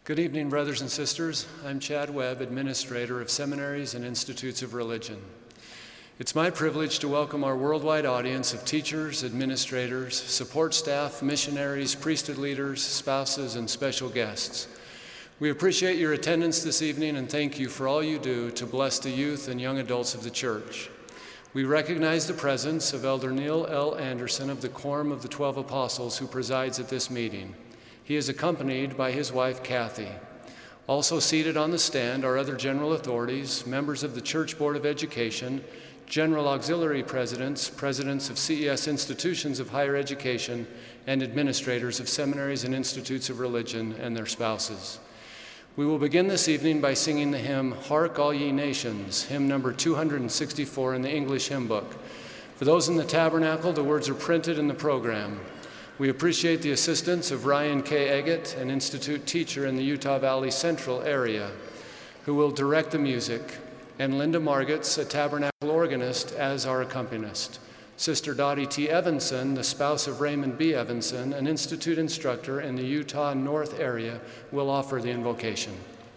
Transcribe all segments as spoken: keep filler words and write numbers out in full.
Good evening, brothers and sisters. I'm Chad Webb, Administrator of Seminaries and Institutes of Religion. It's my privilege to welcome our worldwide audience of teachers, administrators, support staff, missionaries, priesthood leaders, spouses, and special guests. We appreciate your attendance this evening and thank you for all you do to bless the youth and young adults of the church. We recognize the presence of Elder Neil L. Anderson of the Quorum of the Twelve Apostles, who presides at this meeting. He is accompanied by his wife, Kathy. Also seated on the stand are other general authorities, members of the Church Board of Education, general auxiliary presidents, presidents of C E S institutions of higher education, and administrators of seminaries and institutes of religion and their spouses. We will begin this evening by singing the hymn, Hark All Ye Nations, hymn number two hundred sixty-four in the English hymn book. For those in the tabernacle, the words are printed in the program. We appreciate the assistance of Ryan K. Eggett, an institute teacher in the Utah Valley Central area, who will direct the music, and Linda Margetts, a tabernacle organist, as our accompanist. Sister Dottie T. Evanson, the spouse of Raymond B. Evanson, an institute instructor in the Utah North area, will offer the invocation.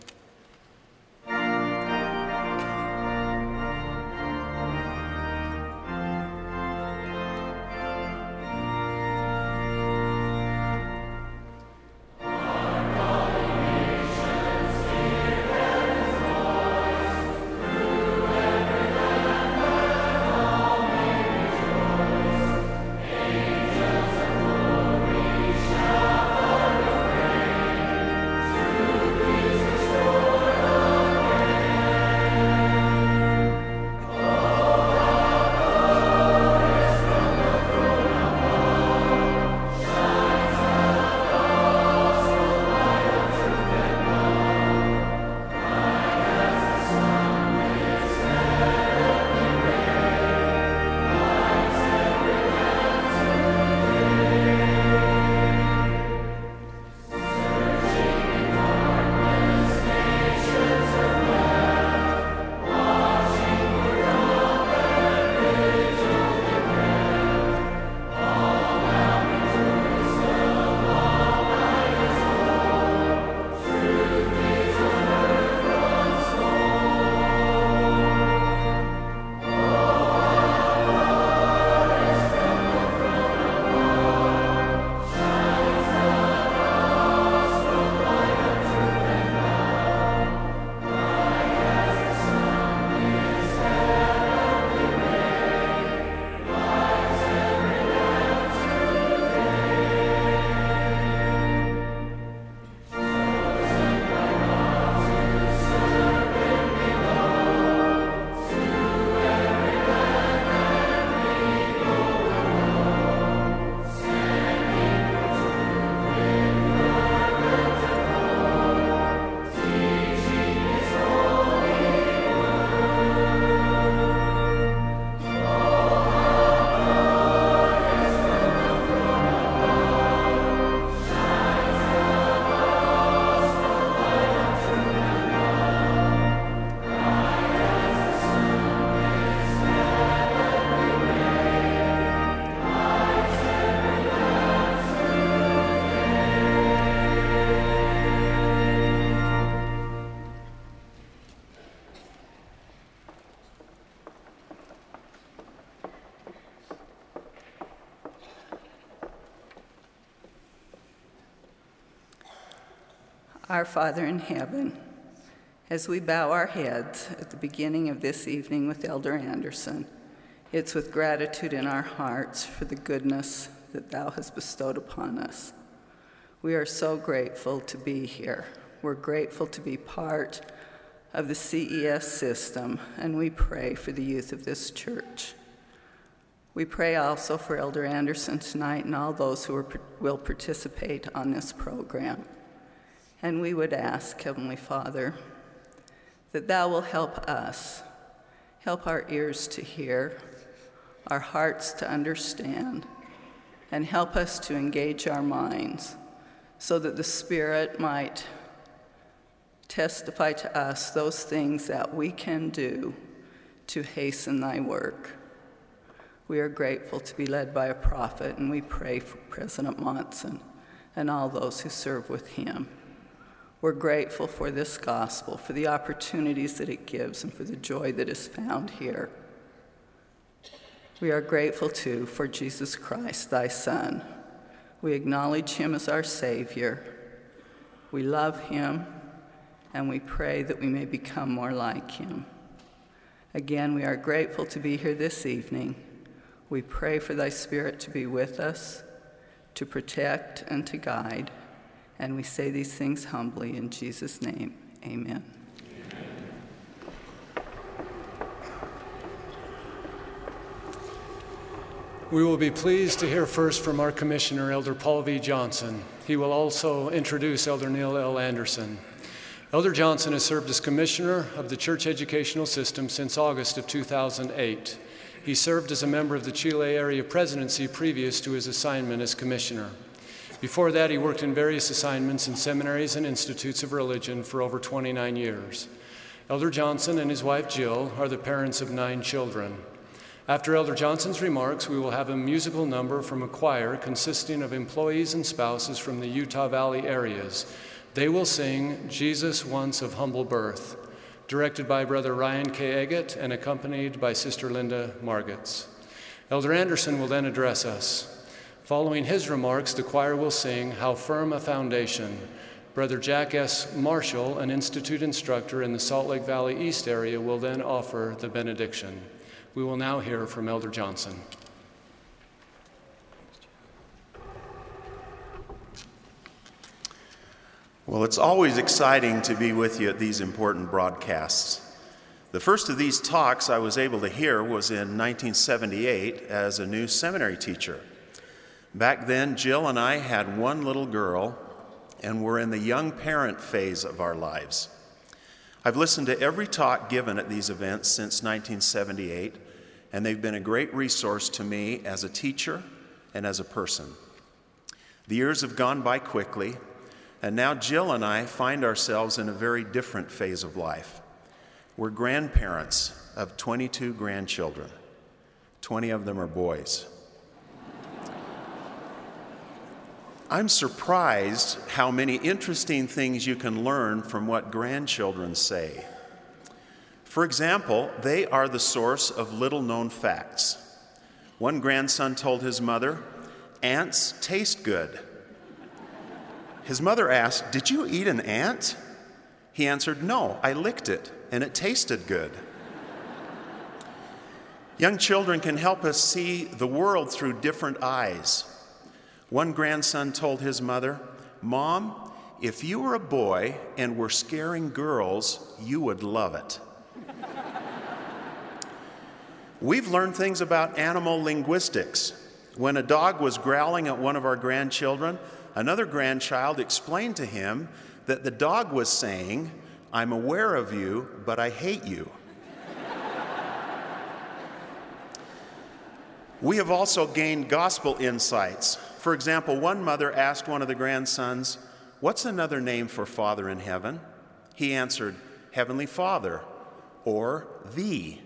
Our Father in heaven, as we bow our heads at the beginning of this evening with Elder Anderson, it's with gratitude in our hearts for the goodness that thou hast bestowed upon us. We are so grateful to be here. We're grateful to be part of the C E S system, and we pray for the youth of this church. We pray also for Elder Anderson tonight and all those who are, will participate on this program. And we would ask, Heavenly Father, that thou will help us, help our ears to hear, our hearts to understand, and help us to engage our minds so that the Spirit might testify to us those things that we can do to hasten thy work. We are grateful to be led by a prophet, and we pray for President Monson and all those who serve with him. We're grateful for this gospel, for the opportunities that it gives, and for the joy that is found here. We are grateful, too, for Jesus Christ, thy Son. We acknowledge him as our Savior. We love him, and we pray that we may become more like him. Again, we are grateful to be here this evening. We pray for thy Spirit to be with us, to protect and to guide. And we say these things humbly in Jesus' name, amen. We will be pleased to hear first from our Commissioner, Elder Paul V. Johnson. He will also introduce Elder Neil L. Anderson. Elder Johnson has served as Commissioner of the Church Educational System since August of two thousand eight. He served as a member of the Chile Area Presidency previous to his assignment as Commissioner. Before that, he worked in various assignments in seminaries and institutes of religion for over twenty-nine years. Elder Johnson and his wife Jill are the parents of nine children. After Elder Johnson's remarks, we will have a musical number from a choir consisting of employees and spouses from the Utah Valley areas. They will sing Jesus Once of Humble Birth, directed by Brother Ryan K. Eggett and accompanied by Sister Linda Margetts. Elder Anderson will then address us. Following his remarks, the choir will sing How Firm a Foundation. Brother Jack S. Marshall, an institute instructor in the Salt Lake Valley East area, will then offer the benediction. We will now hear from Elder Johnson. Well, it's always exciting to be with you at these important broadcasts. The first of these talks I was able to hear was in nineteen seventy-eight as a new seminary teacher. Back then, Jill and I had one little girl and were in the young parent phase of our lives. I've listened to every talk given at these events since nineteen seventy-eight, and they've been a great resource to me as a teacher and as a person. The years have gone by quickly, and now Jill and I find ourselves in a very different phase of life. We're grandparents of twenty-two grandchildren. twenty of them are boys. I'm surprised how many interesting things you can learn from what grandchildren say. For example, they are the source of little-known facts. One grandson told his mother, "Ants taste good." His mother asked, "Did you eat an ant?" He answered, "No, I licked it, and it tasted good." Young children can help us see the world through different eyes. One grandson told his mother, "Mom, if you were a boy and were scaring girls, you would love it." We've learned things about animal linguistics. When a dog was growling at one of our grandchildren, another grandchild explained to him that the dog was saying, "I'm aware of you, but I hate you." We have also gained gospel insights. For example, one mother asked one of the grandsons, "What's another name for Father in heaven?" He answered, "Heavenly Father," or "Thee."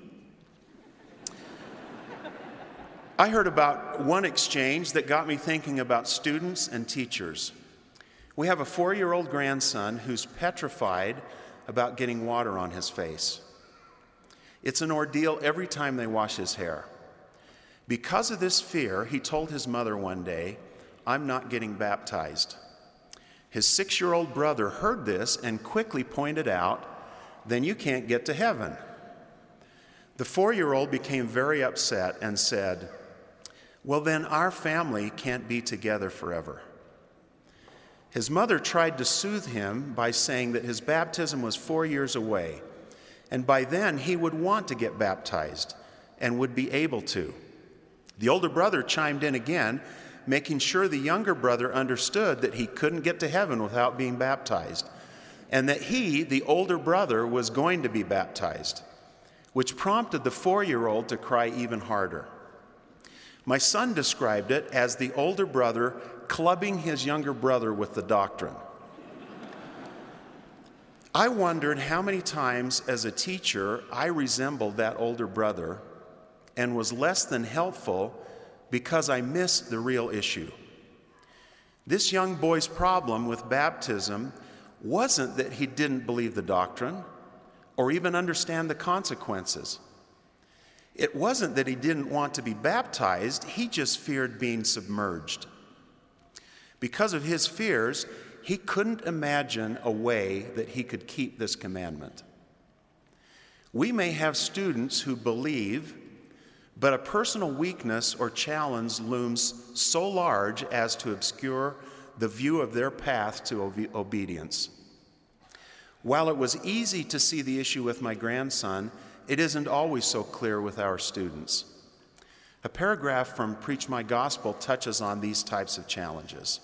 I heard about one exchange that got me thinking about students and teachers. We have a four-year-old grandson who's petrified about getting water on his face. It's an ordeal every time they wash his hair. Because of this fear, he told his mother one day, "I'm not getting baptized." His six-year-old brother heard this and quickly pointed out, "Then you can't get to heaven." The four-year-old became very upset and said, "Well, then our family can't be together forever." His mother tried to soothe him by saying that his baptism was four years away, and by then he would want to get baptized and would be able to. The older brother chimed in again, making sure the younger brother understood that he couldn't get to heaven without being baptized, and that he, the older brother, was going to be baptized, which prompted the four-year-old to cry even harder. My son described it as the older brother clubbing his younger brother with the doctrine. I wondered how many times as a teacher I resembled that older brother and was less than helpful because I missed the real issue. This young boy's problem with baptism wasn't that he didn't believe the doctrine or even understand the consequences. It wasn't that he didn't want to be baptized, he just feared being submerged. Because of his fears, he couldn't imagine a way that he could keep this commandment. We may have students who believe, but a personal weakness or challenge looms so large as to obscure the view of their path to obe- obedience. While it was easy to see the issue with my grandson, it isn't always so clear with our students. A paragraph from Preach My Gospel touches on these types of challenges.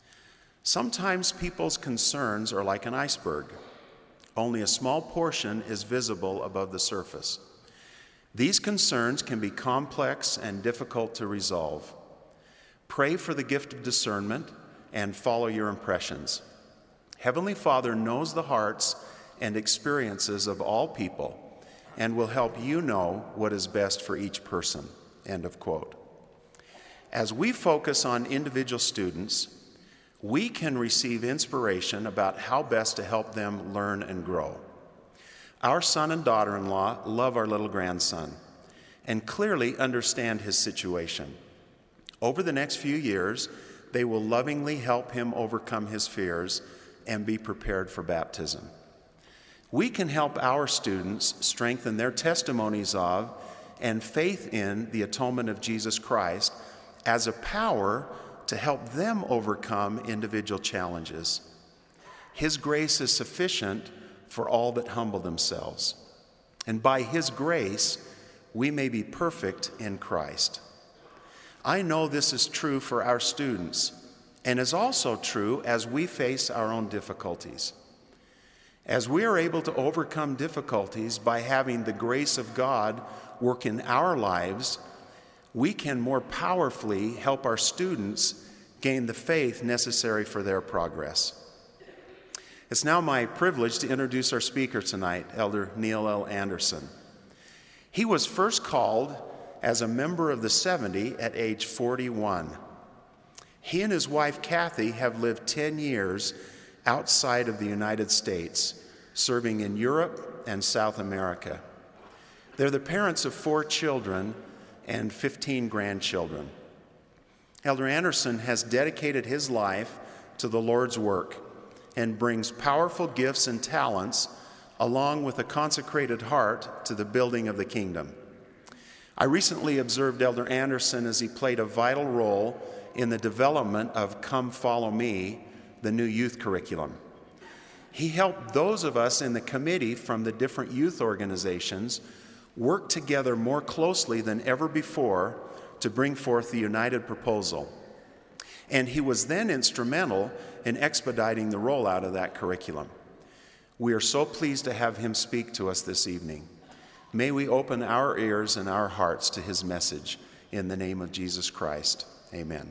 Sometimes people's concerns are like an iceberg. Only a small portion is visible above the surface. These concerns can be complex and difficult to resolve. Pray for the gift of discernment and follow your impressions. Heavenly Father knows the hearts and experiences of all people and will help you know what is best for each person. End of quote. As we focus on individual students, we can receive inspiration about how best to help them learn and grow. Our son and daughter-in-law love our little grandson and clearly understand his situation. Over the next few years, they will lovingly help him overcome his fears and be prepared for baptism. We can help our students strengthen their testimonies of and faith in the atonement of Jesus Christ as a power to help them overcome individual challenges. His grace is sufficient for all that humble themselves. And by His grace, we may be perfect in Christ. I know this is true for our students and is also true as we face our own difficulties. As we are able to overcome difficulties by having the grace of God work in our lives, we can more powerfully help our students gain the faith necessary for their progress. It's now my privilege to introduce our speaker tonight, Elder Neil L. Anderson. He was first called as a member of the seventy at age forty-one. He and his wife, Kathy, have lived ten years outside of the United States, serving in Europe and South America. They're the parents of four children and fifteen grandchildren. Elder Anderson has dedicated his life to the Lord's work and brings powerful gifts and talents along with a consecrated heart to the building of the kingdom. I recently observed Elder Anderson as he played a vital role in the development of Come Follow Me, the new youth curriculum. He helped those of us in the committee from the different youth organizations work together more closely than ever before to bring forth the united proposal. And he was then instrumental in expediting the rollout of that curriculum. We are so pleased to have him speak to us this evening. May we open our ears and our hearts to his message in the name of Jesus Christ. Amen.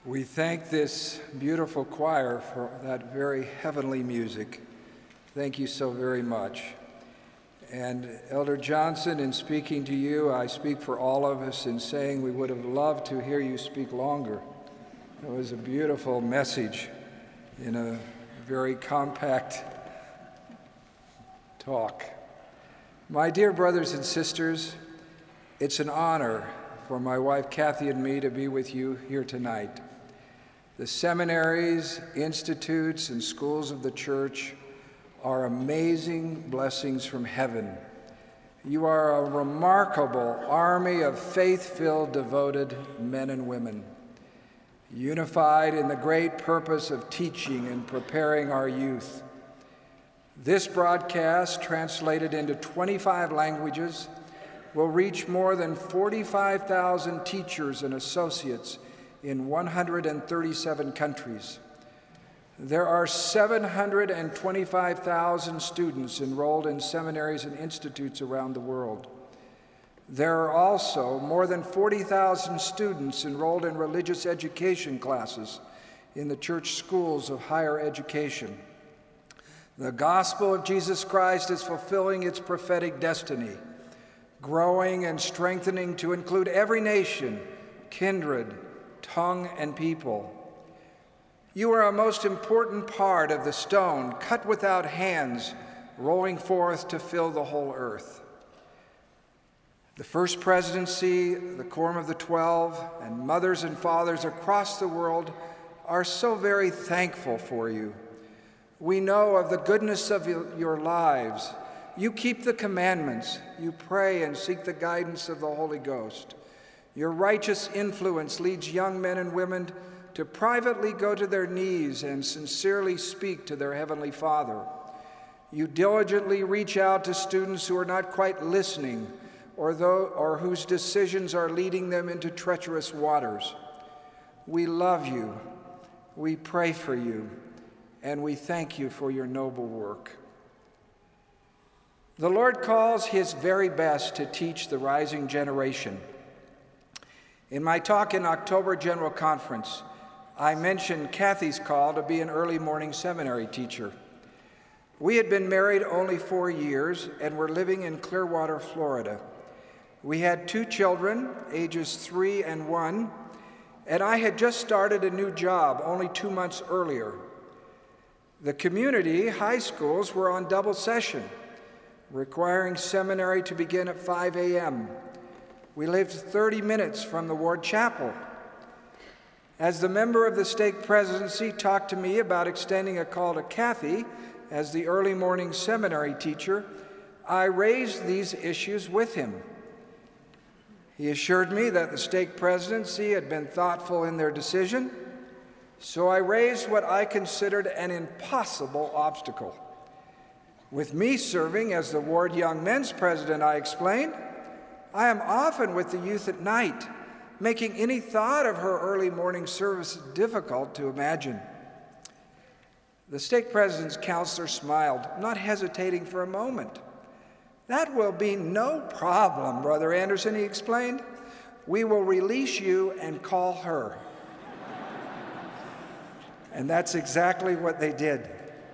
We thank this beautiful choir for that very heavenly music. Thank you so very much. And Elder Johnson, in speaking to you, I speak for all of us in saying we would have loved to hear you speak longer. It was a beautiful message in a very compact talk. My dear brothers and sisters, it's an honor for my wife Kathy and me to be with you here tonight. The seminaries, institutes, and schools of the church are amazing blessings from heaven. You are a remarkable army of faith-filled, devoted men and women, unified in the great purpose of teaching and preparing our youth. This broadcast, translated into twenty-five languages, will reach more than forty-five thousand teachers and associates in one hundred thirty-seven countries. There are seven hundred twenty-five thousand students enrolled in seminaries and institutes around the world. There are also more than forty thousand students enrolled in religious education classes in the church schools of higher education. The gospel of Jesus Christ is fulfilling its prophetic destiny, growing and strengthening to include every nation, kindred, tongue, and people. You are a most important part of the stone cut without hands, rolling forth to fill the whole earth. The First Presidency, the Quorum of the Twelve, and mothers and fathers across the world are so very thankful for you. We know of the goodness of your lives. You keep the commandments. You pray and seek the guidance of the Holy Ghost. Your righteous influence leads young men and women to privately go to their knees and sincerely speak to their Heavenly Father. You diligently reach out to students who are not quite listening or, though, or whose decisions are leading them into treacherous waters. We love you, we pray for you, and we thank you for your noble work. The Lord calls his very best to teach the rising generation. In my talk in October General Conference, I mentioned Kathy's call to be an early morning seminary teacher. We had been married only four years and were living in Clearwater, Florida. We had two children, ages three and one, and I had just started a new job only two months earlier. The community high schools were on double session, requiring seminary to begin at five a m We lived thirty minutes from the Ward Chapel. As the member of the stake presidency talked to me about extending a call to Kathy as the early morning seminary teacher, I raised these issues with him. He assured me that the stake presidency had been thoughtful in their decision, so I raised what I considered an impossible obstacle. With me serving as the Ward Young Men's president, I explained, I am often with the youth at night, making any thought of her early morning service difficult to imagine. The stake president's counselor smiled, not hesitating for a moment. That will be no problem, Brother Anderson, he explained. We will release you and call her. And that's exactly what they did.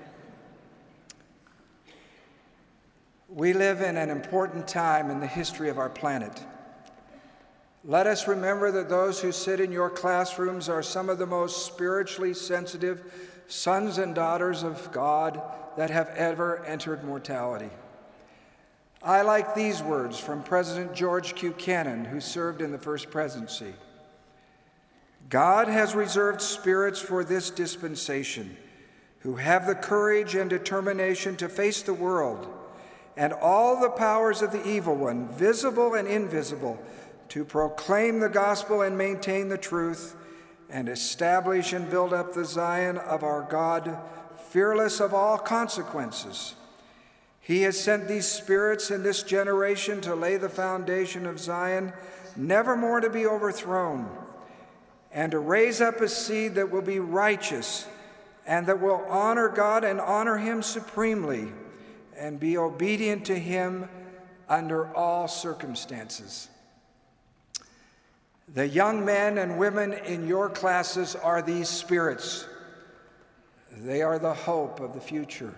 We live in an important time in the history of our planet. Let us remember that those who sit in your classrooms are some of the most spiritually sensitive sons and daughters of God that have ever entered mortality. I like these words from President George Q. Cannon, who served in the First Presidency. God has reserved spirits for this dispensation who have the courage and determination to face the world and all the powers of the evil one, visible and invisible, to proclaim the gospel and maintain the truth and establish and build up the Zion of our God, fearless of all consequences. He has sent these spirits in this generation to lay the foundation of Zion, never more to be overthrown, and to raise up a seed that will be righteous and that will honor God and honor him supremely and be obedient to him under all circumstances. The young men and women in your classes are these spirits. They are the hope of the future.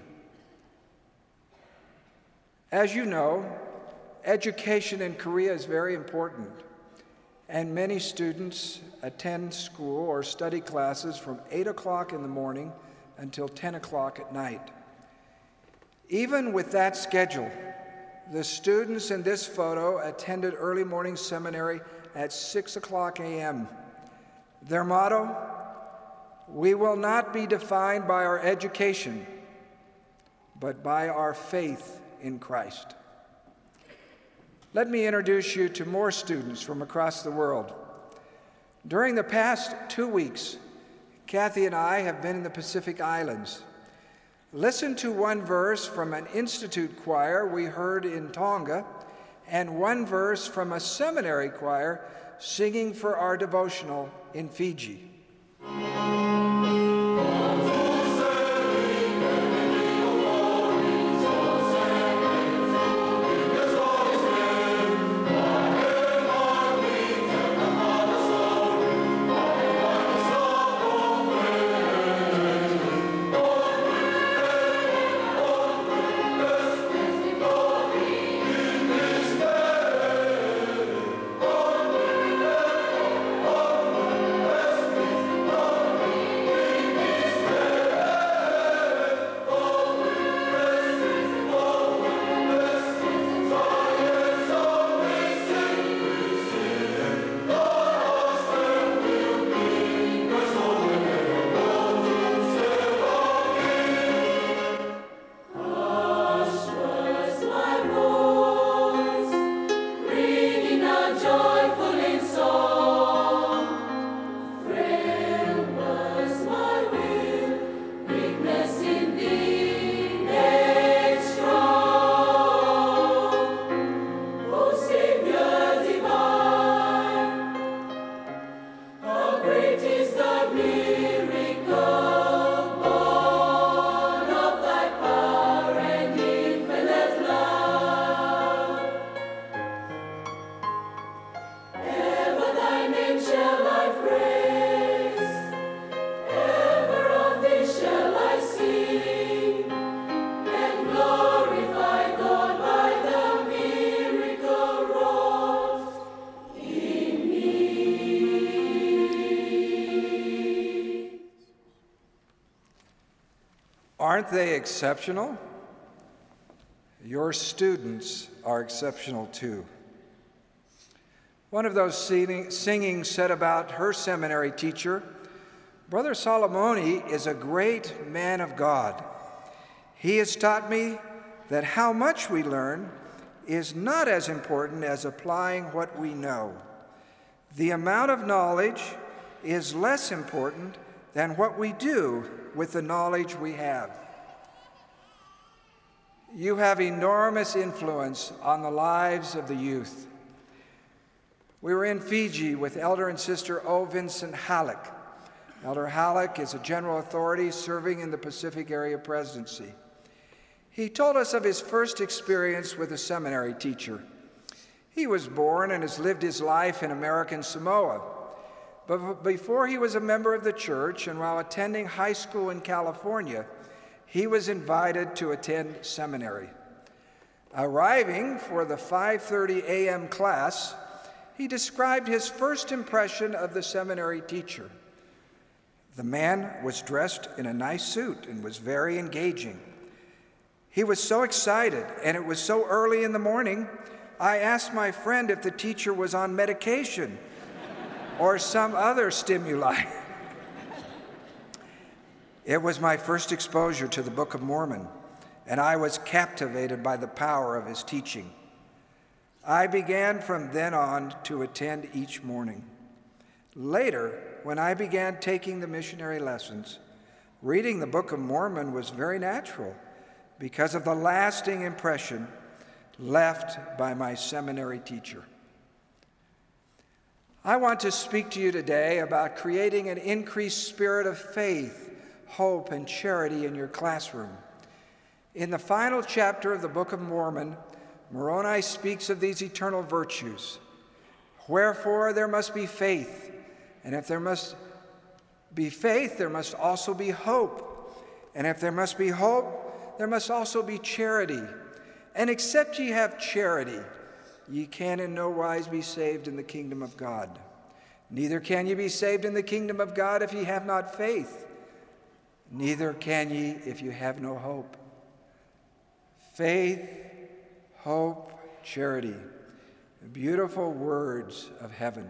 As you know, education in Korea is very important, and many students attend school or study classes from eight o'clock in the morning until ten o'clock at night. Even with that schedule, the students in this photo attended early morning seminary at six o'clock a m Their motto, "We will not be defined by our education, but by our faith in Christ." Let me introduce you to more students from across the world. During the past two weeks, Kathy and I have been in the Pacific Islands. Listen to one verse from an institute choir we heard in Tonga, and one verse from a seminary choir singing for our devotional in Fiji. Aren't they exceptional? Your students are exceptional too. One of those singing, singing said about her seminary teacher, "Brother Solomoni is a great man of God. He has taught me that how much we learn is not as important as applying what we know. The amount of knowledge is less important than what we do with the knowledge we have." You have enormous influence on the lives of the youth. We were in Fiji with Elder and Sister O. Vincent Halleck. Elder Halleck is a general authority serving in the Pacific Area Presidency. He told us of his first experience with a seminary teacher. He was born and has lived his life in American Samoa. But before he was a member of the church and while attending high school in California, he was invited to attend seminary. Arriving for the five thirty a m class, he described his first impression of the seminary teacher. The man was dressed in a nice suit and was very engaging. He was so excited, and it was so early in the morning, I asked my friend if the teacher was on medication or some other stimuli. It was my first exposure to the Book of Mormon, and I was captivated by the power of his teaching. I began from then on to attend each morning. Later, when I began taking the missionary lessons, reading the Book of Mormon was very natural because of the lasting impression left by my seminary teacher. I want to speak to you today about creating an increased spirit of faith, hope, and charity in your classroom. In the final chapter of the Book of Mormon, Moroni speaks of these eternal virtues: Wherefore there must be faith, and if there must be faith, there must also be hope. And if there must be hope, there must also be charity. And except ye have charity, ye can in no wise be saved in the kingdom of God. Neither can ye be saved in the kingdom of God if ye have not faith. Neither can ye if you have no hope. Faith, hope, charity. Beautiful words of heaven.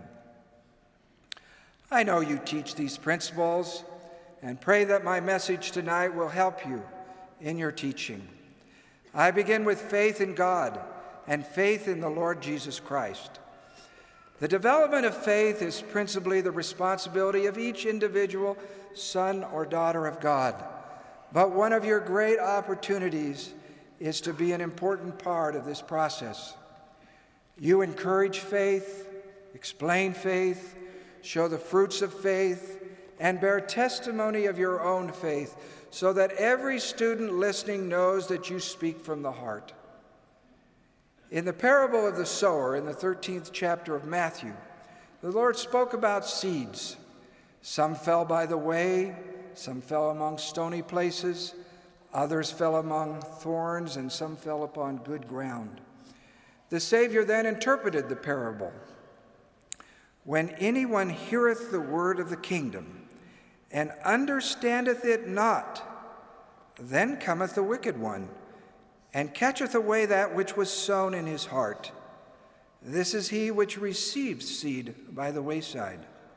I know you teach these principles and pray that my message tonight will help you in your teaching. I begin with faith in God and faith in the Lord Jesus Christ. The development of faith is principally the responsibility of each individual son or daughter of God. But one of your great opportunities is to be an important part of this process. You encourage faith, explain faith, show the fruits of faith, and bear testimony of your own faith, so that every student listening knows that you speak from the heart. In the parable of the sower in the thirteenth chapter of Matthew, the Lord spoke about seeds. Some fell by the way, some fell among stony places, others fell among thorns, and some fell upon good ground. The Savior then interpreted the parable. When anyone heareth the word of the kingdom, and understandeth it not, then cometh the wicked one, and catcheth away that which was sown in his heart. This is he which received seed by the wayside.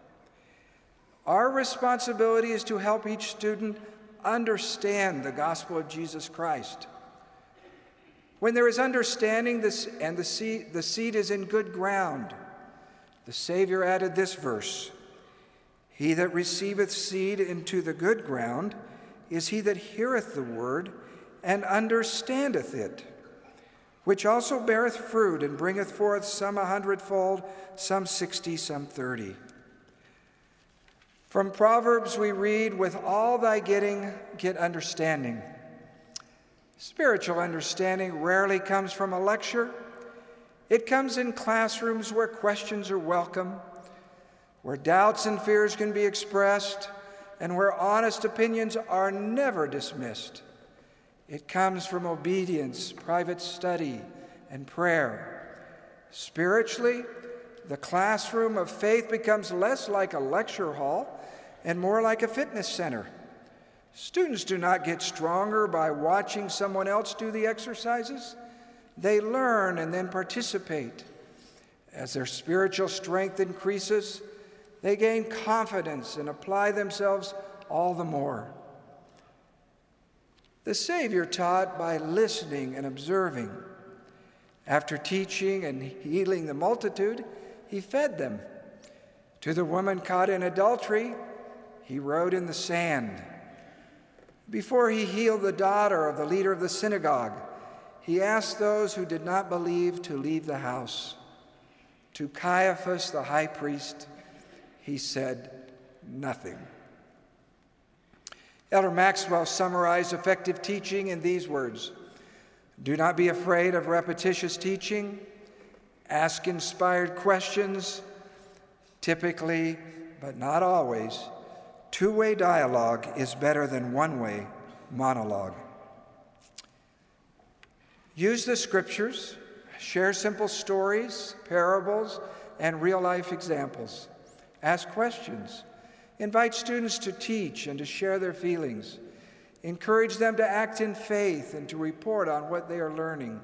Our responsibility is to help each student understand the gospel of Jesus Christ. When there is understanding this, and the seed, the seed is in good ground, the Savior added this verse, he that receiveth seed into the good ground is he that heareth the word and understandeth it, which also beareth fruit and bringeth forth some a hundredfold, some sixty, some thirty. From Proverbs we read, with all thy getting, get understanding. Spiritual understanding rarely comes from a lecture. It comes in classrooms where questions are welcome, where doubts and fears can be expressed, and where honest opinions are never dismissed. It comes from obedience, private study, and prayer. Spiritually, the classroom of faith becomes less like a lecture hall and more like a fitness center. Students do not get stronger by watching someone else do the exercises. They learn and then participate. As their spiritual strength increases, they gain confidence and apply themselves all the more. The Savior taught by listening and observing. After teaching and healing the multitude, he fed them. To the woman caught in adultery, he wrote in the sand. Before he healed the daughter of the leader of the synagogue, he asked those who did not believe to leave the house. To Caiaphas, the high priest, he said nothing. Elder Maxwell summarized effective teaching in these words: do not be afraid of repetitious teaching. Ask inspired questions. Typically, but not always, two-way dialogue is better than one-way monologue. Use the scriptures, share simple stories, parables, and real-life examples. Ask questions. Invite students to teach and to share their feelings. Encourage them to act in faith and to report on what they are learning.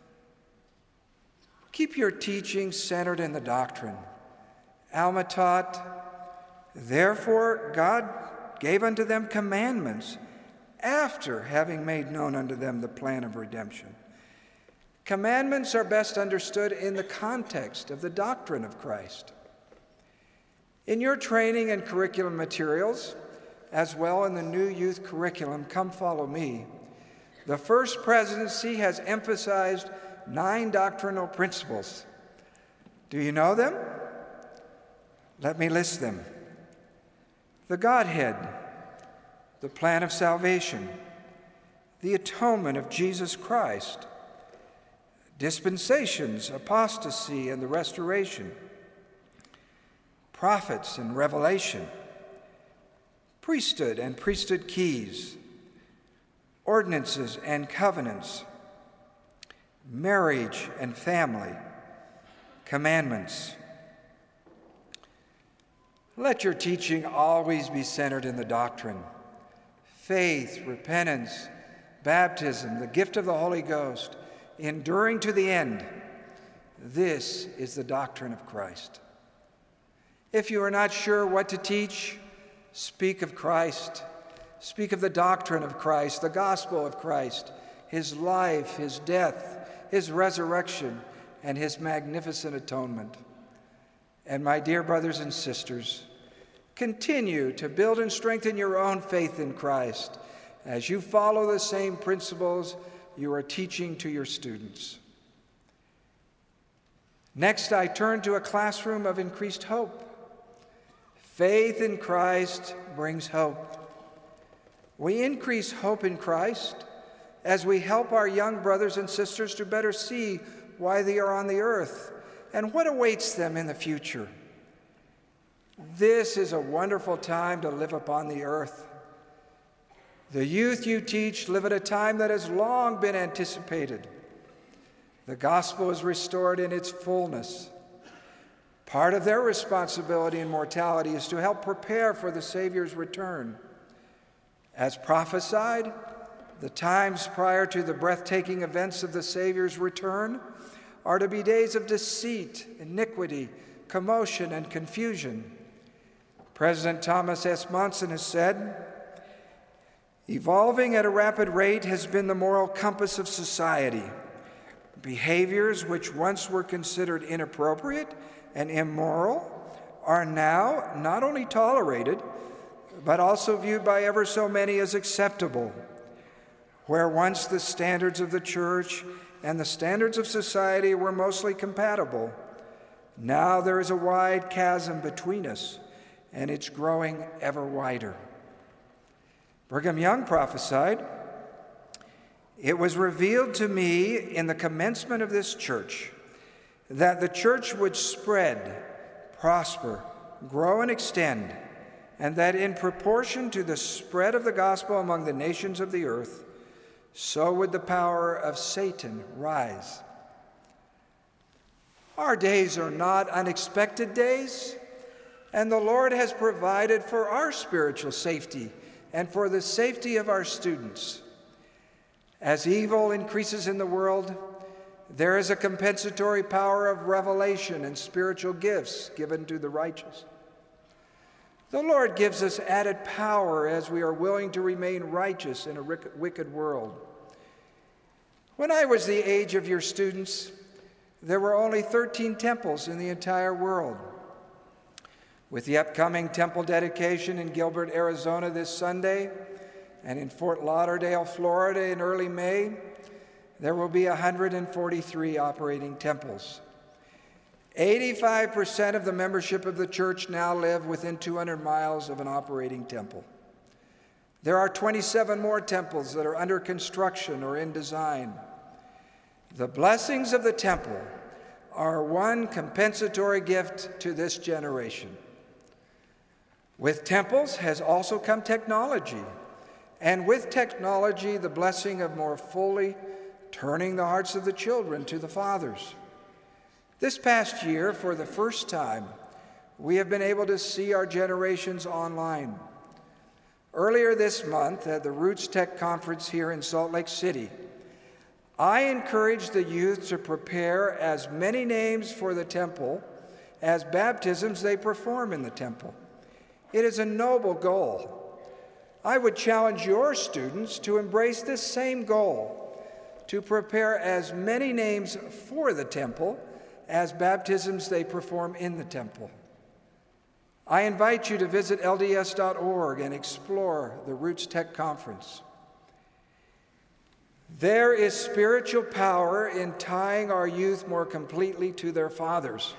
Keep your teaching centered in the doctrine. Alma taught, therefore God gave unto them commandments after having made known unto them the plan of redemption. Commandments are best understood in the context of the doctrine of Christ. In your training and curriculum materials, as well in the new youth curriculum, Come Follow Me, the First Presidency has emphasized nine doctrinal principles. Do you know them? Let me list them. The Godhead, the plan of salvation, the atonement of Jesus Christ, dispensations, apostasy, and the restoration, prophets and revelation, priesthood and priesthood keys, ordinances and covenants, marriage and family, commandments. Let your teaching always be centered in the doctrine, faith, repentance, baptism, the gift of the Holy Ghost, enduring to the end. This is the doctrine of Christ. If you are not sure what to teach, speak of Christ. Speak of the doctrine of Christ, the gospel of Christ, his life, his death, his resurrection, and his magnificent atonement. And my dear brothers and sisters, continue to build and strengthen your own faith in Christ as you follow the same principles you are teaching to your students. Next, I turn to a classroom of increased hope. Faith in Christ brings hope. We increase hope in Christ as we help our young brothers and sisters to better see why they are on the earth and what awaits them in the future. This is a wonderful time to live upon the earth. The youth you teach live at a time that has long been anticipated. The gospel is restored in its fullness. Part of their responsibility in mortality is to help prepare for the Savior's return. As prophesied, the times prior to the breathtaking events of the Savior's return are to be days of deceit, iniquity, commotion, and confusion. President Thomas S. Monson has said, "Evolving at a rapid rate has been the moral compass of society. Behaviors which once were considered inappropriate and immoral are now not only tolerated, but also viewed by ever so many as acceptable. Where once the standards of the church and the standards of society were mostly compatible, now there is a wide chasm between us, and it's growing ever wider." Brigham Young prophesied, "It was revealed to me in the commencement of this church that the church would spread, prosper, grow, and extend, and that in proportion to the spread of the gospel among the nations of the earth, so would the power of Satan rise." Our days are not unexpected days, and the Lord has provided for our spiritual safety and for the safety of our students. As evil increases in the world, there is a compensatory power of revelation and spiritual gifts given to the righteous. The Lord gives us added power as we are willing to remain righteous in a wicked world. When I was the age of your students, there were only thirteen temples in the entire world. With the upcoming temple dedication in Gilbert, Arizona this Sunday, and in Fort Lauderdale, Florida in early May, there will be one hundred forty-three operating temples. eighty-five percent of the membership of the church now live within two hundred miles of an operating temple. There are twenty-seven more temples that are under construction or in design. The blessings of the temple are one compensatory gift to this generation. With temples has also come technology, and with technology, the blessing of more fully turning the hearts of the children to the fathers. This past year, for the first time, we have been able to see our generations online. Earlier this month, at the Roots Tech Conference here in Salt Lake City, I encouraged the youth to prepare as many names for the temple as baptisms they perform in the temple. It is a noble goal. I would challenge your students to embrace this same goal, to prepare as many names for the temple as baptisms they perform in the temple. I invite you to visit L D S dot org and explore the Roots Tech Conference. There is spiritual power in tying our youth more completely to their fathers.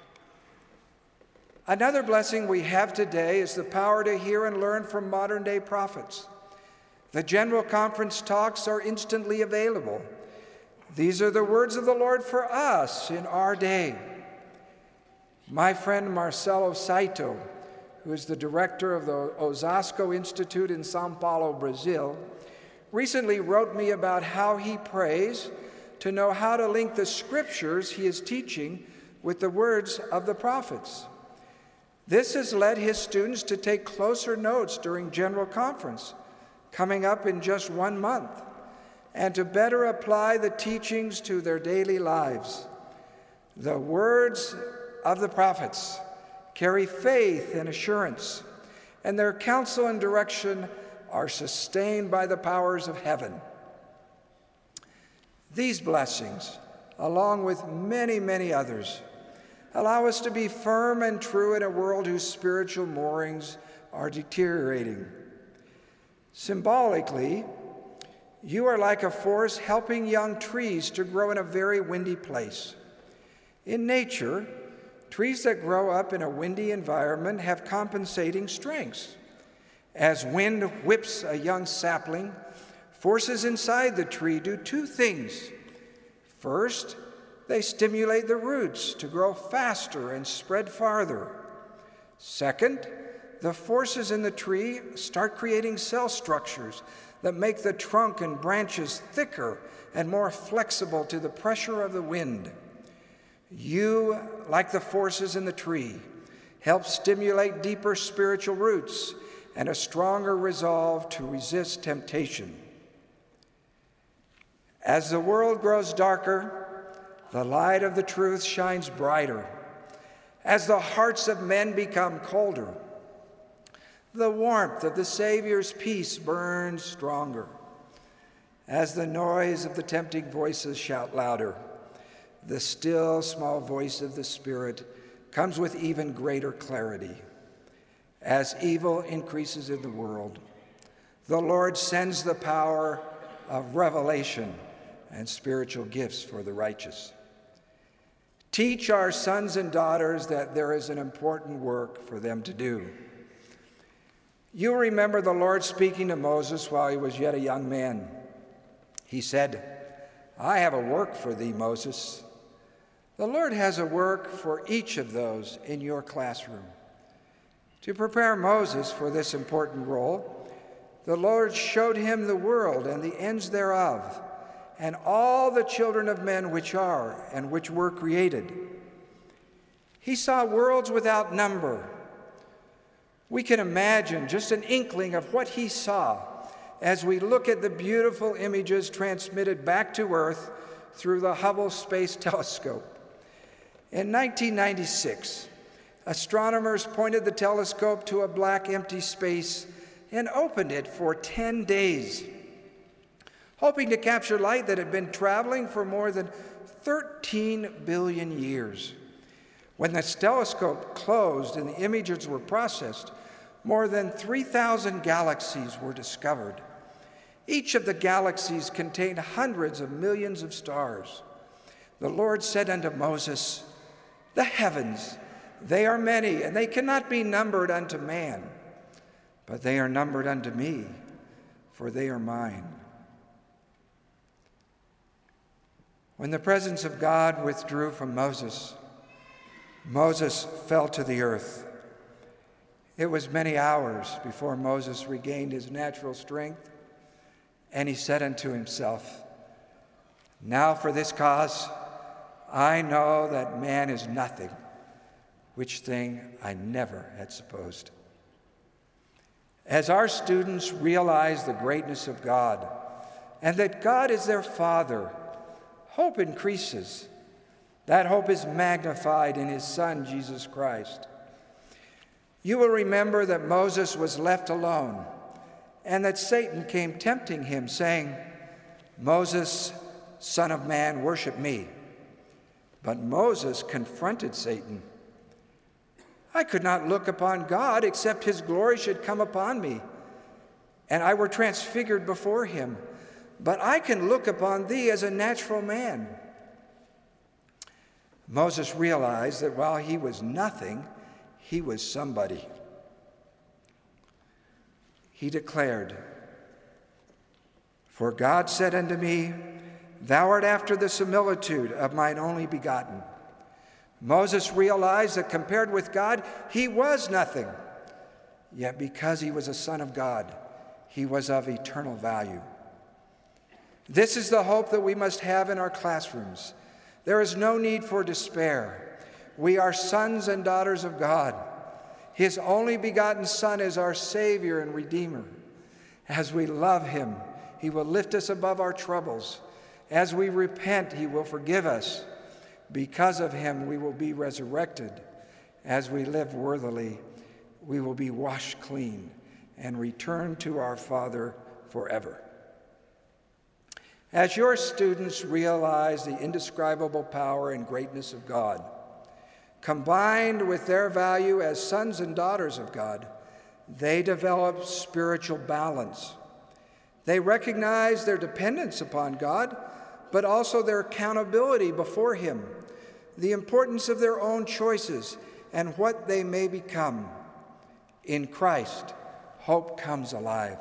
Another blessing we have today is the power to hear and learn from modern-day prophets. The General Conference talks are instantly available. These are the words of the Lord for us in our day. My friend Marcelo Saito, who is the director of the Osasco Institute in Sao Paulo, Brazil, recently wrote me about how he prays to know how to link the scriptures he is teaching with the words of the prophets. This has led his students to take closer notes during General Conference, coming up in just one month, and to better apply the teachings to their daily lives. The words of the prophets carry faith and assurance, and their counsel and direction are sustained by the powers of heaven. These blessings, along with many, many others, allow us to be firm and true in a world whose spiritual moorings are deteriorating. Symbolically, you are like a force helping young trees to grow in a very windy place. In nature, trees that grow up in a windy environment have compensating strengths. As wind whips a young sapling, forces inside the tree do two things. First, they stimulate the roots to grow faster and spread farther. Second, the forces in the tree start creating cell structures that make the trunk and branches thicker and more flexible to the pressure of the wind. You, like the forces in the tree, help stimulate deeper spiritual roots and a stronger resolve to resist temptation. As the world grows darker, the light of the truth shines brighter. As the hearts of men become colder, the warmth of the Savior's peace burns stronger. As the noise of the tempting voices shout louder, the still small voice of the Spirit comes with even greater clarity. As evil increases in the world, the Lord sends the power of revelation and spiritual gifts for the righteous. Teach our sons and daughters that there is an important work for them to do. You remember the Lord speaking to Moses while he was yet a young man. He said, "I have a work for thee, Moses." The Lord has a work for each of those in your classroom. To prepare Moses for this important role, the Lord showed him the world and the ends thereof, and all the children of men which are and which were created. He saw worlds without number. We can imagine just an inkling of what he saw as we look at the beautiful images transmitted back to Earth through the Hubble Space Telescope. In nineteen ninety-six, astronomers pointed the telescope to a black empty space and opened it for ten days, hoping to capture light that had been traveling for more than thirteen billion years. When the telescope closed and the images were processed, more than three thousand galaxies were discovered. Each of the galaxies contained hundreds of millions of stars. The Lord said unto Moses, "The heavens, they are many, and they cannot be numbered unto man, but they are numbered unto me, for they are mine." When the presence of God withdrew from Moses, Moses fell to the earth. It was many hours before Moses regained his natural strength, and he said unto himself, "Now for this cause I know that man is nothing, which thing I never had supposed." As our students realize the greatness of God and that God is their Father, hope increases. That hope is magnified in his Son, Jesus Christ. You will remember that Moses was left alone and that Satan came tempting him, saying, "Moses, son of man, worship me." But Moses confronted Satan. "I could not look upon God except his glory should come upon me, and I were transfigured before him. But I can look upon thee as a natural man." Moses realized that while he was nothing, he was somebody. He declared, "For God said unto me, Thou art after the similitude of mine only begotten. Moses realized that compared with God, he was nothing. Yet because he was a son of God, he was of eternal value. This is the hope that we must have in our classrooms. There is no need for despair. We are sons and daughters of God. His only begotten Son is our Savior and Redeemer. As we love him, he will lift us above our troubles. As we repent, he will forgive us. Because of him, we will be resurrected. As we live worthily, we will be washed clean and return to our Father forever. As your students realize the indescribable power and greatness of God, combined with their value as sons and daughters of God, they develop spiritual balance. They recognize their dependence upon God, but also their accountability before him, the importance of their own choices, and what they may become. In Christ, hope comes alive.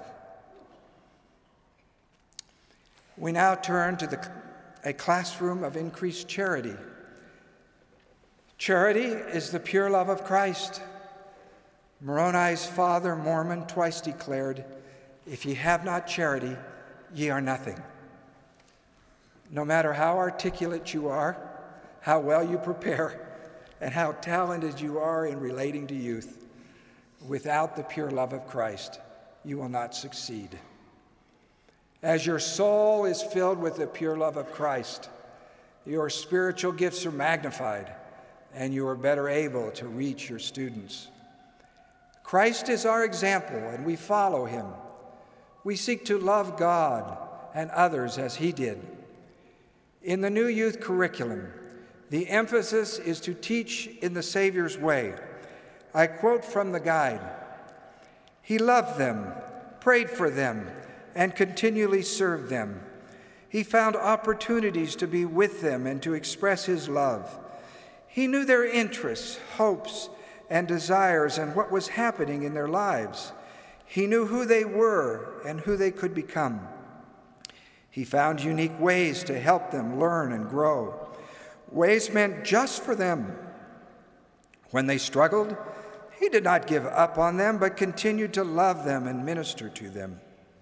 We now turn to the, a classroom of increased charity. Charity is the pure love of Christ. Moroni's father, Mormon, twice declared, "If ye have not charity, ye are nothing." No matter how articulate you are, how well you prepare, and how talented you are in relating to youth, without the pure love of Christ, you will not succeed. As your soul is filled with the pure love of Christ, your spiritual gifts are magnified, and you are better able to reach your students. Christ is our example, and we follow him. We seek to love God and others as he did. In the new youth curriculum, the emphasis is to teach in the Savior's way. I quote from the guide, "He loved them, prayed for them, and continually served them. He found opportunities to be with them and to express his love. He knew their interests, hopes, and desires and what was happening in their lives. He knew who they were and who they could become. He found unique ways to help them learn and grow, ways meant just for them. When they struggled, he did not give up on them, but continued to love them and minister to them."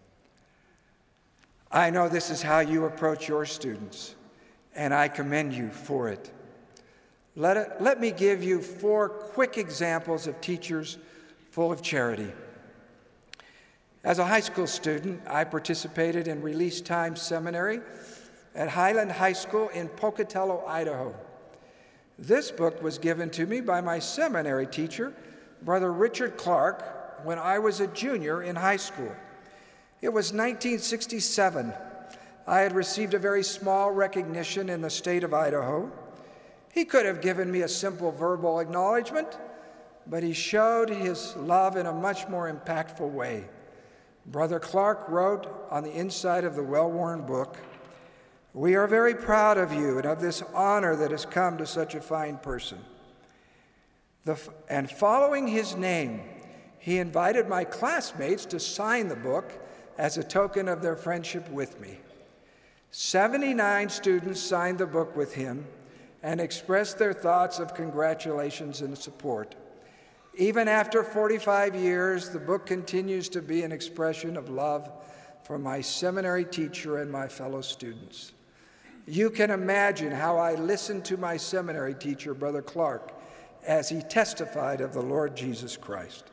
I know this is how you approach your students, and I commend you for it. Let, it, let me give you four quick examples of teachers full of charity. As a high school student, I participated in Release Time Seminary at Highland High School in Pocatello, Idaho. This book was given to me by my seminary teacher, Brother Richard Clark, when I was a junior in high school. It was nineteen sixty-seven. I had received a very small recognition in the state of Idaho. He could have given me a simple verbal acknowledgement, but he showed his love in a much more impactful way. Brother Clark wrote on the inside of the well-worn book, "We are very proud of you and of this honor that has come to such a fine person." The, and following his name, he invited my classmates to sign the book as a token of their friendship with me. seventy-nine students signed the book with him and expressed their thoughts of congratulations and support. Even after forty-five years, the book continues to be an expression of love for my seminary teacher and my fellow students. You can imagine how I listened to my seminary teacher, Brother Clark, as he testified of the Lord Jesus Christ.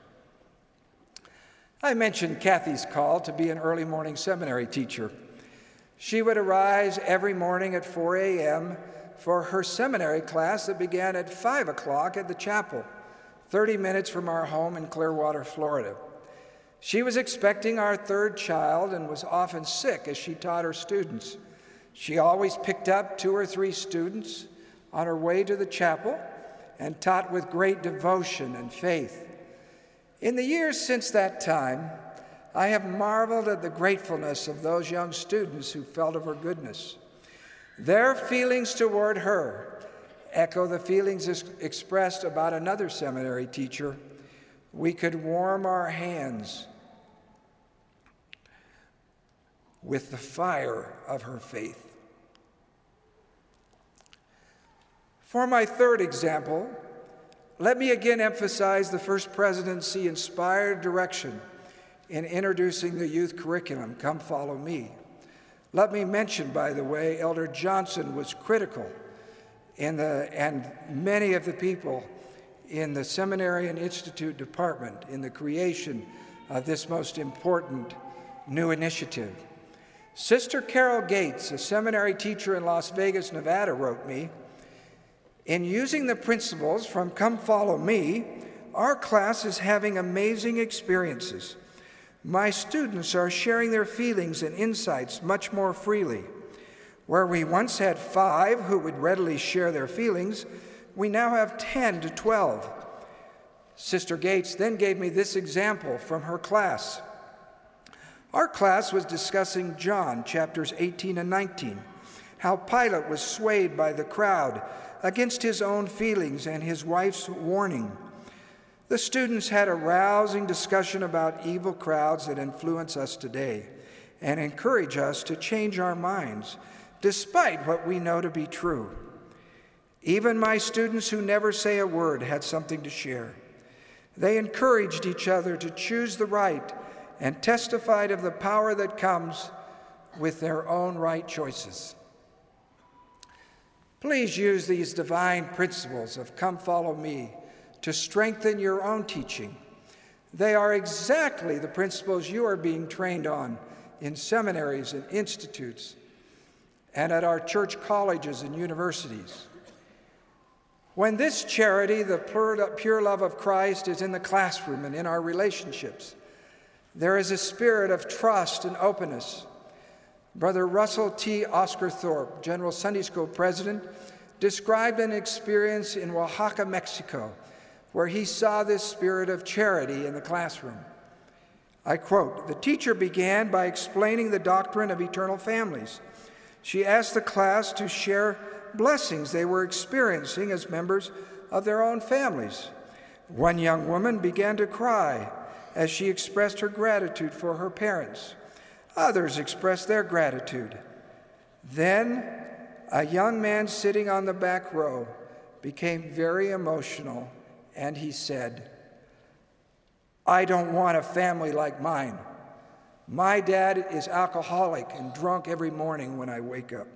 I mentioned Kathy's call to be an early morning seminary teacher. She would arise every morning at four a.m. for her seminary class that began at five o'clock at the chapel, thirty minutes from our home in Clearwater, Florida. She was expecting our third child and was often sick as she taught her students. She always picked up two or three students on her way to the chapel and taught with great devotion and faith. In the years since that time, I have marveled at the gratefulness of those young students who felt of her goodness. Their feelings toward her echo the feelings ex- expressed about another seminary teacher. We could warm our hands with the fire of her faith. For my third example, let me again emphasize the First Presidency inspired direction in introducing the youth curriculum, Come Follow Me. Let me mention, by the way, Elder Johnson was critical in the, and many of the people in the Seminary and Institute Department in the creation of this most important new initiative. Sister Carol Gates, a seminary teacher in Las Vegas, Nevada, wrote me, in using the principles from Come Follow Me, our class is having amazing experiences. My students are sharing their feelings and insights much more freely. Where we once had five who would readily share their feelings, we now have ten to twelve. Sister Gates then gave me this example from her class. Our class was discussing John chapters eighteen and nineteen, how Pilate was swayed by the crowd against his own feelings and his wife's warning. The students had a rousing discussion about evil crowds that influence us today and encourage us to change our minds, despite what we know to be true. Even my students who never say a word had something to share. They encouraged each other to choose the right and testified of the power that comes with their own right choices. Please use these divine principles of Come Follow Me to strengthen your own teaching. They are exactly the principles you are being trained on in seminaries and institutes and at our church colleges and universities. When this charity, the pure love of Christ, is in the classroom and in our relationships, there is a spirit of trust and openness. Brother Russell T. Oscarthorpe, General Sunday School President, described an experience in Oaxaca, Mexico, where he saw this spirit of charity in the classroom. I quote, "The teacher began by explaining the doctrine of eternal families. She asked the class to share blessings they were experiencing as members of their own families. One young woman began to cry as she expressed her gratitude for her parents. Others expressed their gratitude. Then, a young man sitting on the back row became very emotional, and he said, 'I don't want a family like mine. My dad is alcoholic and drunk every morning when I wake up.'"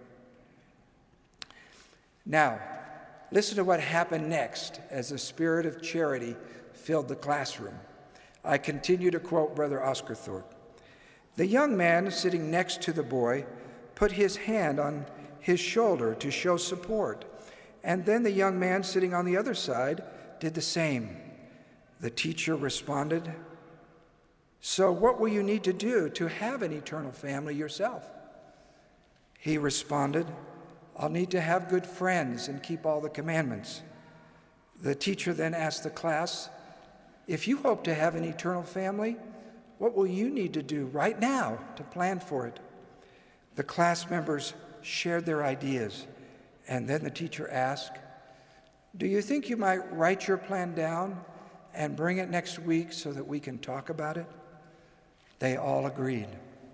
Now, listen to what happened next as the spirit of charity filled the classroom. I continue to quote Brother Oscarthorpe. "The young man sitting next to the boy put his hand on his shoulder to show support, and then the young man sitting on the other side did the same. The teacher responded, 'So what will you need to do to have an eternal family yourself?' He responded, 'I'll need to have good friends and keep all the commandments.' The teacher then asked the class, 'If you hope to have an eternal family, what will you need to do right now to plan for it?' The class members shared their ideas, and then the teacher asked, 'Do you think you might write your plan down and bring it next week so that we can talk about it?' They all agreed.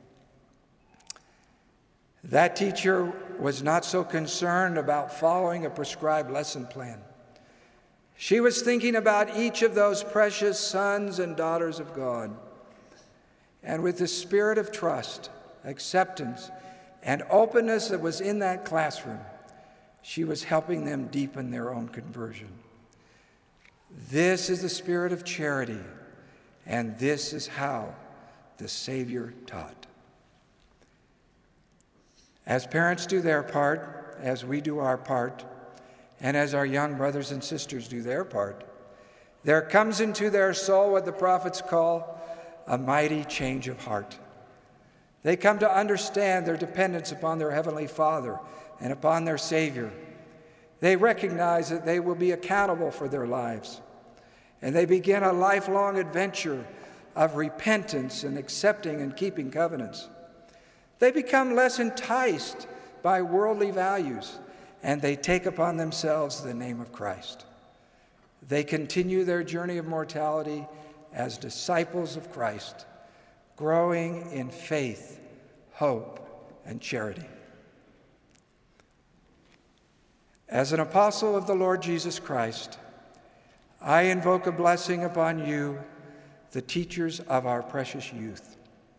That teacher was not so concerned about following a prescribed lesson plan. She was thinking about each of those precious sons and daughters of God. And with the spirit of trust, acceptance, and openness that was in that classroom, she was helping them deepen their own conversion. This is the spirit of charity, and this is how the Savior taught. As parents do their part, as we do our part, and as our young brothers and sisters do their part, there comes into their soul what the prophets call a mighty change of heart. They come to understand their dependence upon their Heavenly Father and upon their Savior. They recognize that they will be accountable for their lives, and they begin a lifelong adventure of repentance and accepting and keeping covenants. They become less enticed by worldly values, and they take upon themselves the name of Christ. They continue their journey of mortality as disciples of Christ, growing in faith, hope, and charity. As an apostle of the Lord Jesus Christ, I invoke a blessing upon you, the teachers of our precious youth,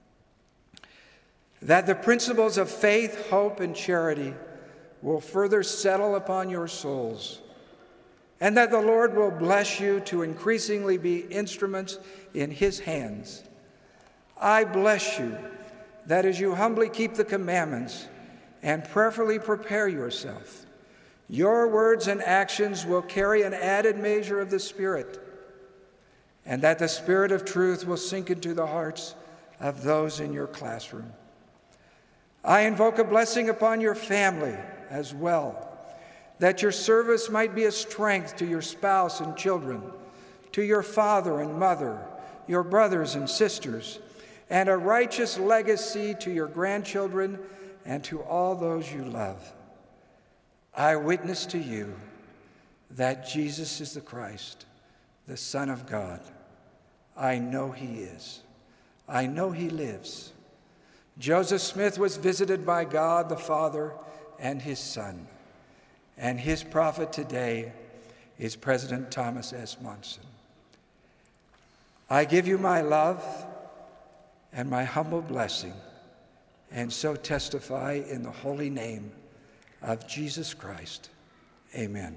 that the principles of faith, hope, and charity will further settle upon your souls, and that the Lord will bless you to increasingly be instruments in his hands. I bless you that as you humbly keep the commandments and prayerfully prepare yourself, your words and actions will carry an added measure of the Spirit, and that the Spirit of truth will sink into the hearts of those in your classroom. I invoke a blessing upon your family as well, that your service might be a strength to your spouse and children, to your father and mother, your brothers and sisters, and a righteous legacy to your grandchildren and to all those you love. I witness to you that Jesus is the Christ, the Son of God. I know he is. I know he lives. Joseph Smith was visited by God the Father and his Son, and his prophet today is President Thomas S. Monson. I give you my love and my humble blessing, and so testify in the holy name of Jesus Christ. Amen.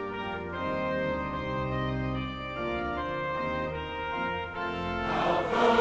Alpha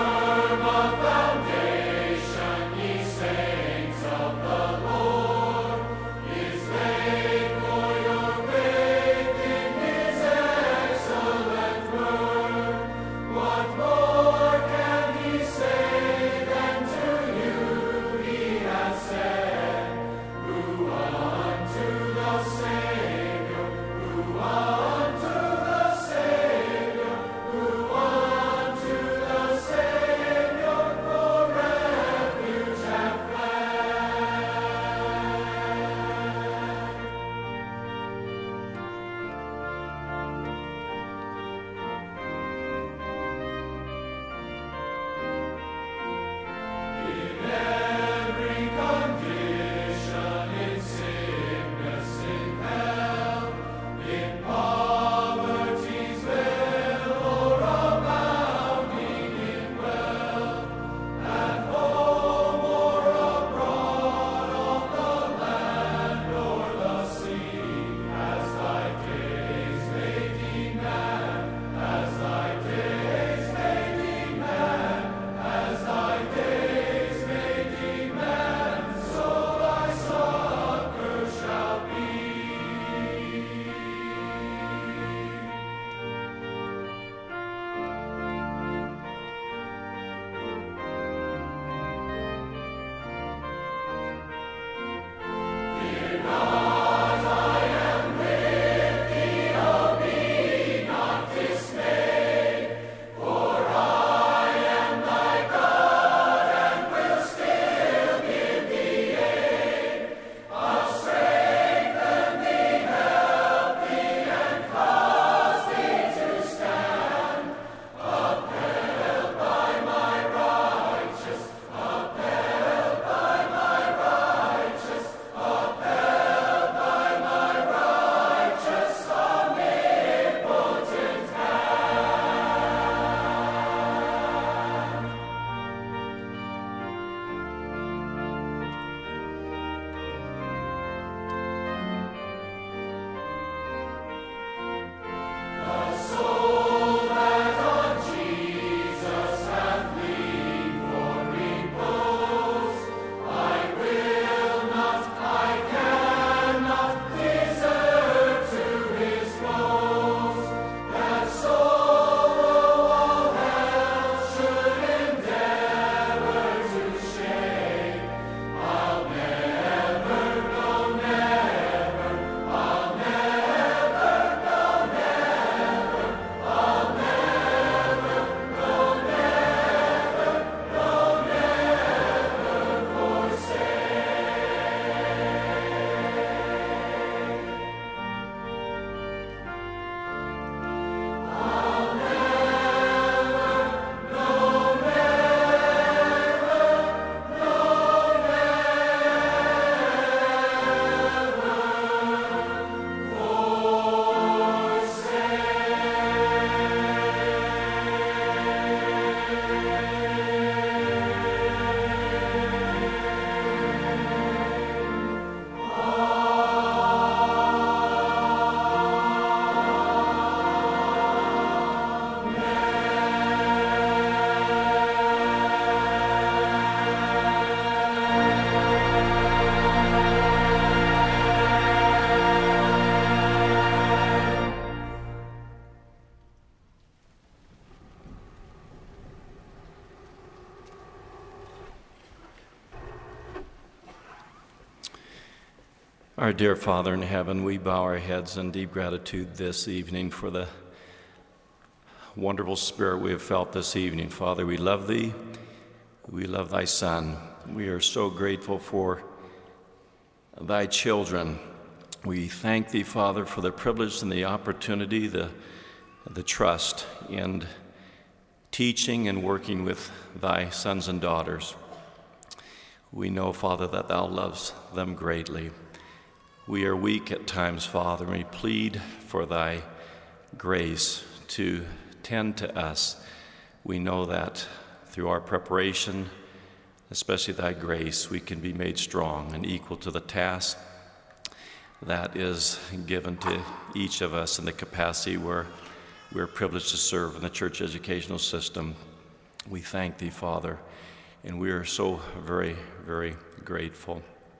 Our dear Father in heaven, we bow our heads in deep gratitude this evening for the wonderful spirit we have felt this evening. Father, we love Thee. We love Thy Son. We are so grateful for Thy children. We thank Thee, Father, for the privilege and the opportunity, the, the trust in teaching and working with Thy sons and daughters. We know, Father, that Thou loves them greatly. We are weak at times, Father, and we plead for Thy grace to tend to us. We know that through our preparation, especially Thy grace, we can be made strong and equal to the task that is given to each of us in the capacity where we're privileged to serve in the church educational system. We thank Thee, Father, and we are so very, very grateful.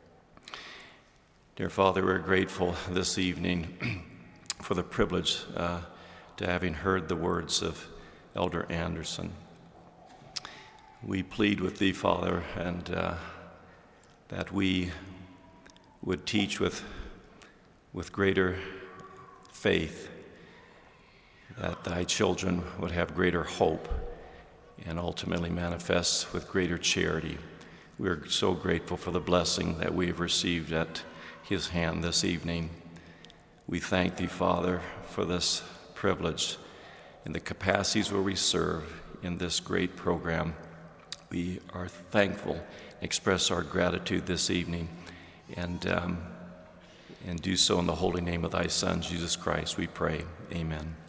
Dear Father, we're grateful this evening for the privilege uh, to having heard the words of Elder Anderson. We plead with Thee, Father, and uh, that we would teach with, with greater faith, that Thy children would have greater hope and ultimately manifest with greater charity. We are so grateful for the blessing that we have received at His hand this evening. We thank Thee, Father, for this privilege and the capacities where we serve in this great program. We are thankful, express our gratitude this evening, and, um, and do so in the holy name of Thy Son, Jesus Christ, we pray. Amen.